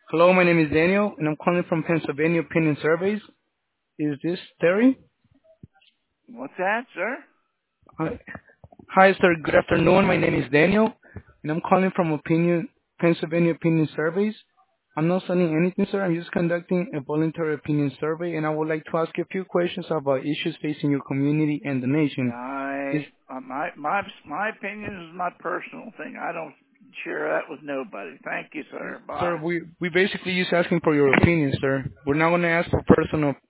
Hello, my name is Daniel, and I'm calling from Pennsylvania Opinion Surveys. Is this Terry? What's that, sir? Hi, Hi, sir. Good afternoon. My name is Daniel, and I'm calling from Pennsylvania Opinion Surveys. I'm not selling anything, sir. I'm just conducting a voluntary opinion survey, and I would like to ask you a few questions about issues facing your community and the nation. Is My opinion is my personal thing. I don't share that with nobody. Thank you, sir. Sir, Bye. we basically just asking for your opinion, sir. We're not going to ask for personal